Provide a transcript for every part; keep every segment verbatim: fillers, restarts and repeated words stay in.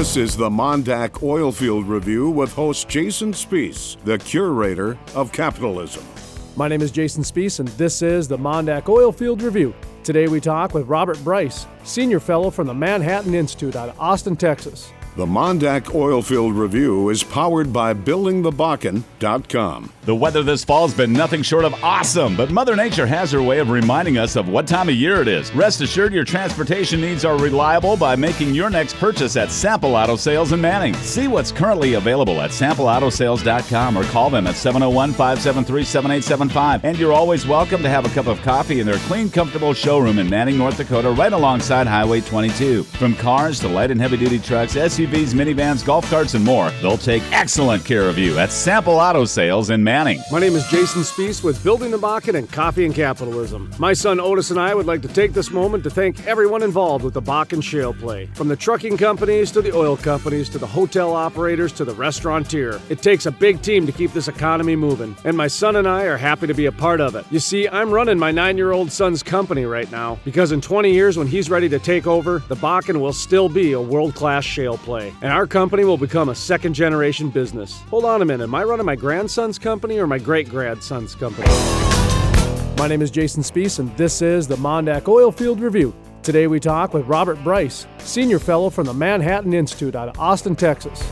This is the Mondak Oilfield Review with host Jason Spiess, the curator of capitalism. My name is Jason Spiess, and this is the Mondak Oilfield Review. Today we talk with Robert Bryce, Senior Fellow from the Manhattan Institute out of Austin, Texas. The Mondak Oilfield Review is powered by building the bakken dot com. The weather this fall has been nothing short of awesome, but Mother Nature has her way of reminding us of what time of year it is. Rest assured your transportation needs are reliable by making your next purchase at Sample Auto Sales in Manning. See what's currently available at sample auto sales dot com or call them at seven oh one, five seven three, seven eight seven five. And you're always welcome to have a cup of coffee in their clean, comfortable showroom in Manning, North Dakota, right alongside Highway twenty-two. From cars to light and heavy-duty trucks, S U Vs, minivans, golf carts, and more, they'll take excellent care of you at Sample Auto Sales in Manning. My name is Jason Spiess with Building the Bakken and Coffee and Capitalism. My son Otis and I would like to take this moment to thank everyone involved with the Bakken shale play. From the trucking companies to the oil companies to the hotel operators to the restaurateur. It takes a big team to keep this economy moving, and my son and I are happy to be a part of it. You see, I'm running my nine-year-old son's company right now because in twenty years when he's ready to take over, the Bakken will still be a world-class shale play. And our company will become a second-generation business. Hold on a minute, am I running my grandson's company or my great-grandson's company? My name is Jason Spiess, and this is the Mondak Oilfield Review. Today we talk with Robert Bryce, Senior Fellow from the Manhattan Institute out of Austin, Texas.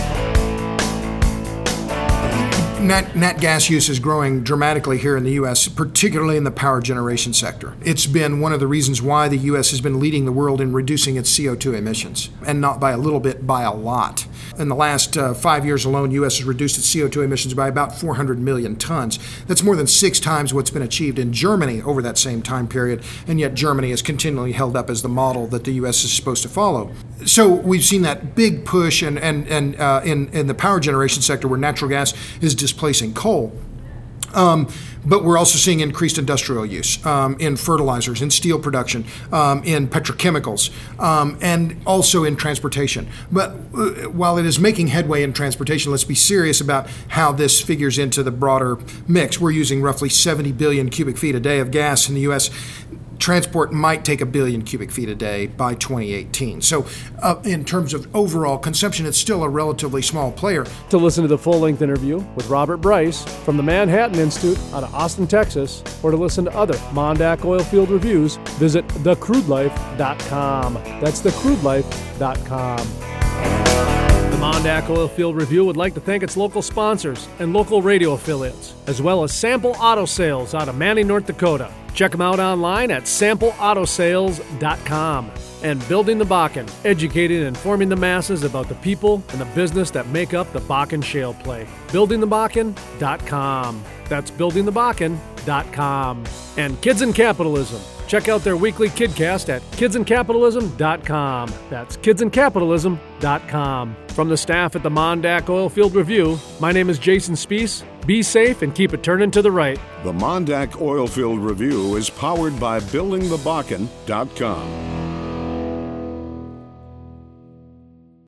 Nat, nat gas use is growing dramatically here in the U S, particularly in the power generation sector. It's been one of the reasons why the U S has been leading the world in reducing its C O two emissions, and not by a little bit, by a lot. In the last uh, five years alone, U S has reduced its C O two emissions by about four hundred million tons. That's more than six times what's been achieved in Germany over that same time period, and yet Germany is continually held up as the model that the U S is supposed to follow. So we've seen that big push and, and, and uh, in, in the power generation sector where natural gas is displacing coal. Um, but we're also seeing increased industrial use um, in fertilizers, in steel production, um, in petrochemicals, um, and also in transportation. But uh, while it is making headway in transportation, let's be serious about how this figures into the broader mix. We're using roughly seventy billion cubic feet a day of gas in the U S. Transport might take a billion cubic feet a day by twenty eighteen. So uh, in terms of overall consumption, it's still a relatively small player. To listen to the full-length interview with Robert Bryce from the Manhattan Institute out of Austin, Texas, or to listen to other Mondak Oilfield Reviews, visit the crude life dot com. That's the crude life dot com. The Mondak Oilfield Review would like to thank its local sponsors and local radio affiliates, as well as Sample Auto Sales out of Manning, North Dakota. Check them out online at sample auto sales dot com. And Building the Bakken, educating and informing the masses about the people and the business that make up the Bakken shale play. building the bakken dot com. That's building the bakken dot com. And Kids in Capitalism. Check out their weekly KidCast at kids in capitalism dot com. That's kids in capitalism dot com. From the staff at the Mondak Oilfield Review, my name is Jason Spiess. Be safe and keep it turning to the right. The Mondak Oilfield Review is powered by building the bakken dot com.